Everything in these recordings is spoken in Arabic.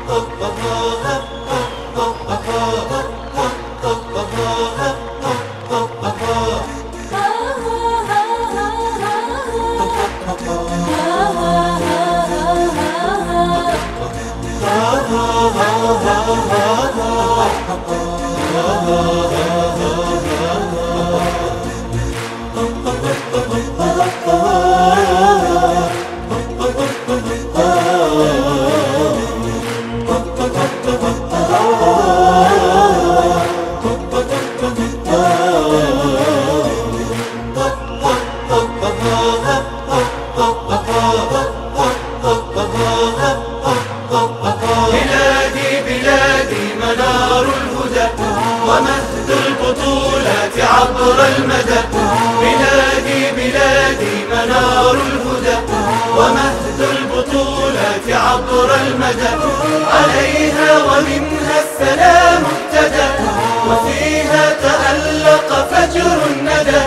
بلادي بلادي منار الهدى ومهد البطولات عبر المدى. بلادي بلادي منار الهدى ومهد البطولات عبر المدى. عليها ومنها السلام ابتدى وفيها تألق فجر الندى.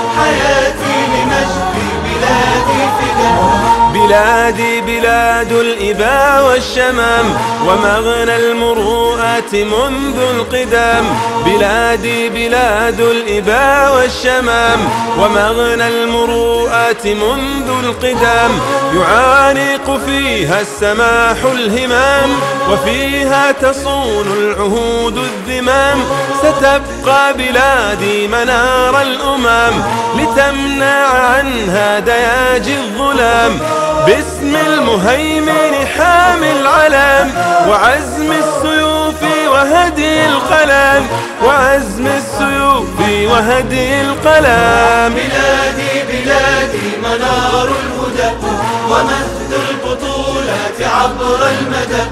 حياتي لمجد بلادي فدا. بلادي بلاد الإباء والشمام ومغنى المروءات منذ القدام. بلادي بلاد الإباء والشمام ومغنى المروءات منذ القدام. يعانق فيها السماح الهمام وفيها تصون العهود الذمام. ستبقى بلادي منار الأمم لتمنع عنها دياجي الظلام. باسم المهيمن حامي العلم وعزم السيوف وهدي القلم. وعزم السيوف وهدي القلم. بلادي بلادي منار الهدى ومهد البطولات عبر المدى.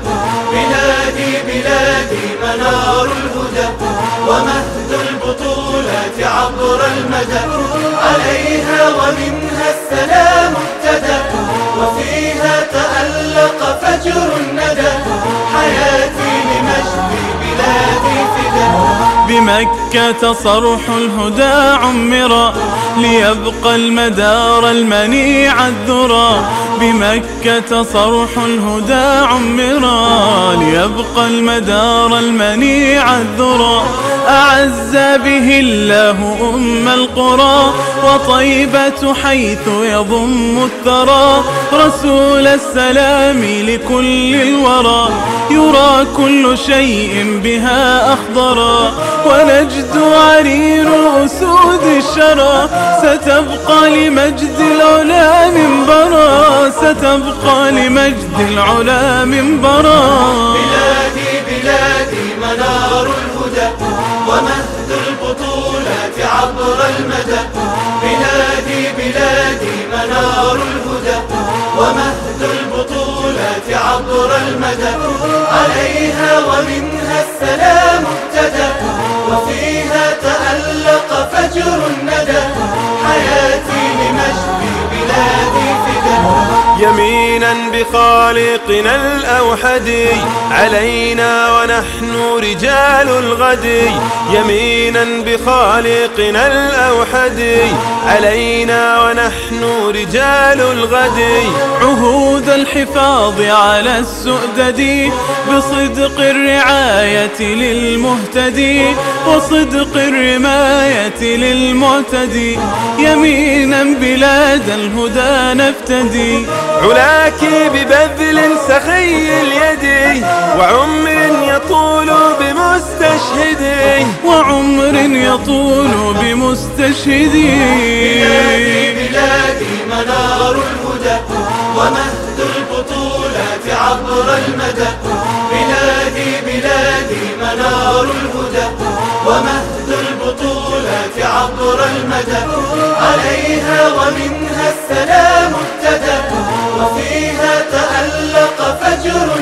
بلادي بلادي منار الهدى ومهد البطولات عبر المدى. عليها ومنها السلام ابتدى وفيها تألق فجر الندى. حياتي لمجد بلادي فدا. بمكة صرح الهدى عمرا ليبقى المدار المنيع الذرى. بمكة صرح الهدى عمرا ليبقى المدار المنيع الذرى. أعز به الله أم القرى وطيبة حيث يضم الثرى. رسول السلام لكل الورى يرى كل شيء بها أخضرا. ونجد عرير أسود الشرى ستبقى لمجد العلا منبرا. ستبقى لمجد العلا منبرا. بلادي بلادي منار الهدى ومهد البطولات عبر المدى. بلادي بلادي منار الهدى ومهد البطولات عبر المدى. عليها ومنها السلام ابتدى وفيها تألق فجر الندى. حياتي لمجد بلادي فدا. يمينا بخالقنا الأوحد علينا ونحن رجال الغد. يمينا بخالقنا الأوحد علينا ونحن رجال الغد. عهود الحفاظ على السؤدد بصدق الرعاية للمهتدي وصدق الرماية للمعتدي. يمينا بلاد الهدى نفتدي. علاك ببذل سخي اليد وعمر يطول بمستشهدي. وعمر يطول بمستشهدي. بلادي بلادي منار الهدى ومهد البطولات عبر المدى. بلادي بلادي منار الهدى ومهد البطولات عبر المدى. عليها ومنها السلام ابتدى وفيها تألق فجر